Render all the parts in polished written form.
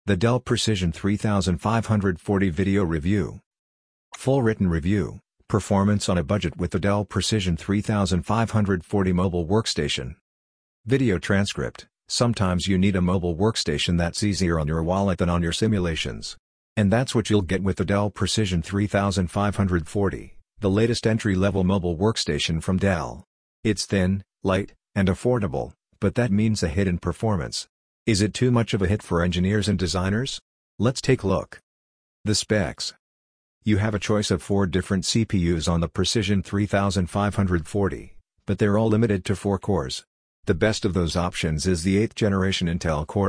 The Dell Precision 3540 Video Review. Full written review, performance on a budget with the Dell Precision 3540 mobile workstation. Video transcript. Sometimes you need a mobile workstation that's easier on your wallet than on your simulations. And that's what you'll get with the Dell Precision 3540, the latest entry-level mobile workstation from Dell. It's thin, light, and affordable, but that means a hit in performance. Is it too much of a hit for engineers and designers? Let's take a look. The specs. You have a choice of 4 different CPUs on the Precision 3540, but they're all limited to 4 cores. The best of those options is the 8th generation Intel Core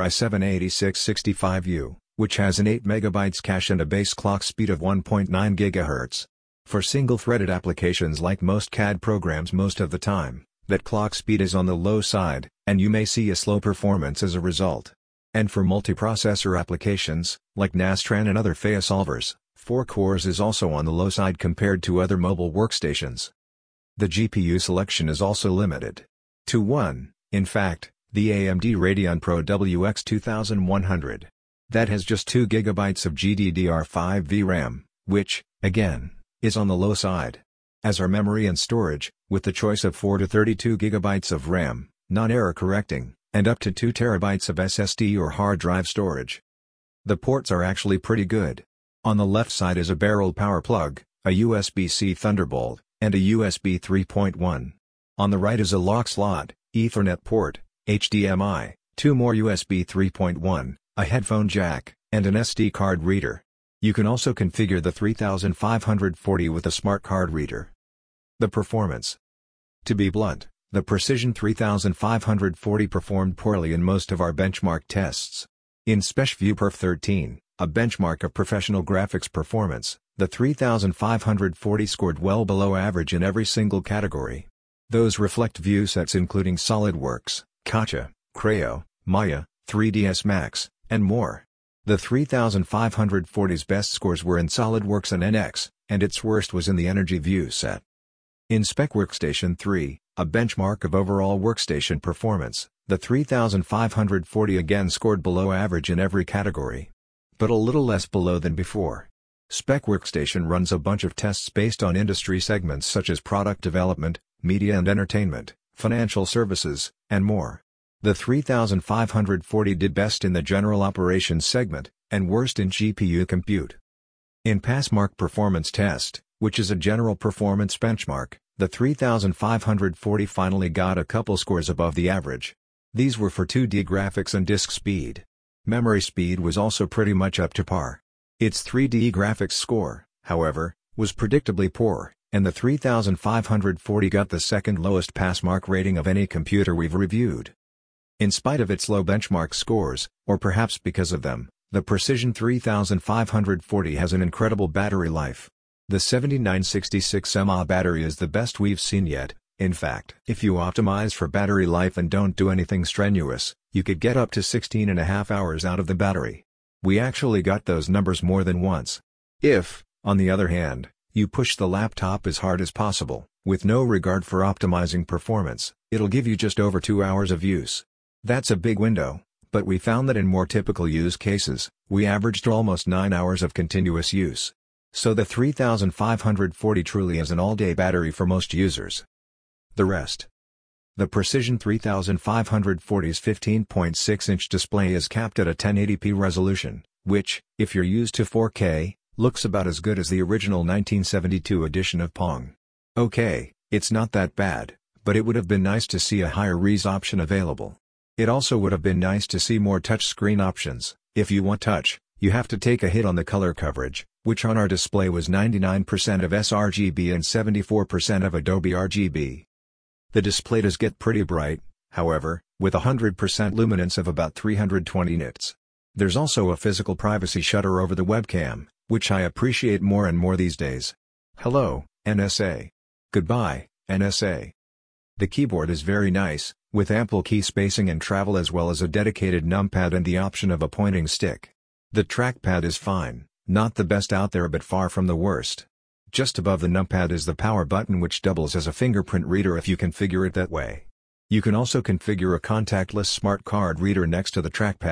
i7-8665U, which has an 8 MB cache and a base clock speed of 1.9 GHz. For single-threaded applications like most CAD programs most of the time, that clock speed is on the low side, and you may see a slow performance as a result. And for multiprocessor applications, like Nastran and other FEA solvers, 4 cores is also on the low side compared to other mobile workstations. The GPU selection is also limited to 1, in fact, the AMD Radeon Pro WX 2100. That has just 2 GB of GDDR5 VRAM, which, again, is on the low side. As are memory and storage, with the choice of 4 to 32 GB of RAM, non-error correcting, and up to 2 TB of SSD or hard drive storage. The ports are actually pretty good. On the left side is a barrel power plug, a USB-C Thunderbolt, and a USB 3.1. On the right is a lock slot, Ethernet port, HDMI, 2 more USB 3.1, a headphone jack, and an SD card reader. You can also configure the 3540 with a smart card reader. The performance. To be blunt, the Precision 3540 performed poorly in most of our benchmark tests. In SpecViewPerf 13, a benchmark of professional graphics performance, the 3540 scored well below average in every single category. Those reflect view sets including SolidWorks, Katia, Creo, Maya, 3ds Max, and more. The 3540's best scores were in SolidWorks and NX, and its worst was in the Energy view set. In SpecWorkstation 3, a benchmark of overall workstation performance, the 3540 again scored below average in every category. But a little less below than before. SpecWorkstation runs a bunch of tests based on industry segments such as product development, media and entertainment, financial services, and more. The 3540 did best in the general operations segment, and worst in GPU compute. In Passmark Performance Test, which is a general performance benchmark, the 3540 finally got a couple scores above the average. These were for 2D graphics and disk speed. Memory speed was also pretty much up to par. Its 3D graphics score, however, was predictably poor, and the 3540 got the second lowest Passmark rating of any computer we've reviewed. In spite of its low benchmark scores, or perhaps because of them, the Precision 3540 has an incredible battery life. The 7966 mAh battery is the best we've seen yet. In fact, if you optimize for battery life and don't do anything strenuous, you could get up to 16.5 hours out of the battery. We actually got those numbers more than once. If, on the other hand, you push the laptop as hard as possible, with no regard for optimizing performance, it'll give you just over 2 hours of use. That's a big window, but we found that in more typical use cases, we averaged almost 9 hours of continuous use. So the 3540 truly is an all-day battery for most users. The rest. The Precision 3540's 15.6-inch display is capped at a 1080p resolution, which, if you're used to 4K, looks about as good as the original 1972 edition of Pong. Okay, it's not that bad, but it would have been nice to see a higher res option available. It also would have been nice to see more touchscreen options. If you want touch, you have to take a hit on the color coverage, which on our display was 99% of sRGB and 74% of Adobe RGB. The display does get pretty bright, however, with 100% luminance of about 320 nits. There's also a physical privacy shutter over the webcam, which I appreciate more and more these days. Hello, NSA. Goodbye, NSA. The keyboard is very nice, with ample key spacing and travel as well as a dedicated numpad and the option of a pointing stick. The trackpad is fine, not the best out there but far from the worst. Just above the numpad is the power button which doubles as a fingerprint reader if you configure it that way. You can also configure a contactless smart card reader next to the trackpad,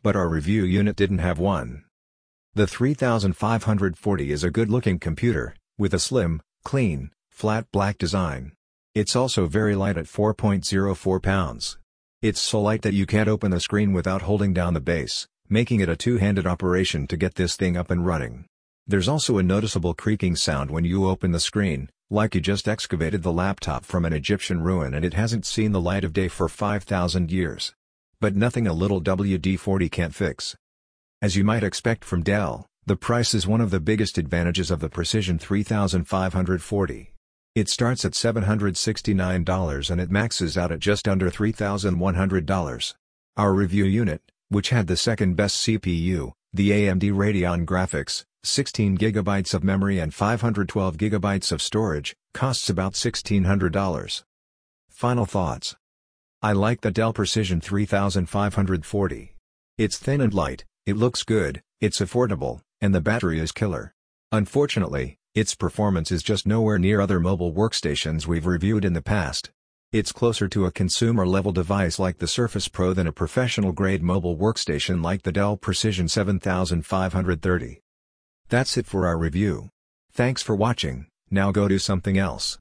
but our review unit didn't have one. The 3540 is a good-looking computer, with a slim, clean, flat black design. It's also very light at 4.04 pounds. It's so light that you can't open the screen without holding down the base, making it a two-handed operation to get this thing up and running. There's also a noticeable creaking sound when you open the screen, like you just excavated the laptop from an Egyptian ruin and it hasn't seen the light of day for 5,000 years. But nothing a little WD-40 can't fix. As you might expect from Dell, the price is one of the biggest advantages of the Precision 3540. It starts at $769 and it maxes out at just under $3,100. Our review unit, which had the second best CPU, the AMD Radeon Graphics, 16 GB of memory and 512 GB of storage, costs about $1,600. Final thoughts. I like the Dell Precision 3540. It's thin and light, it looks good, it's affordable, and the battery is killer. Unfortunately, its performance is just nowhere near other mobile workstations we've reviewed in the past. It's closer to a consumer-level device like the Surface Pro than a professional-grade mobile workstation like the Dell Precision 7530. That's it for our review. Thanks for watching, now go do something else.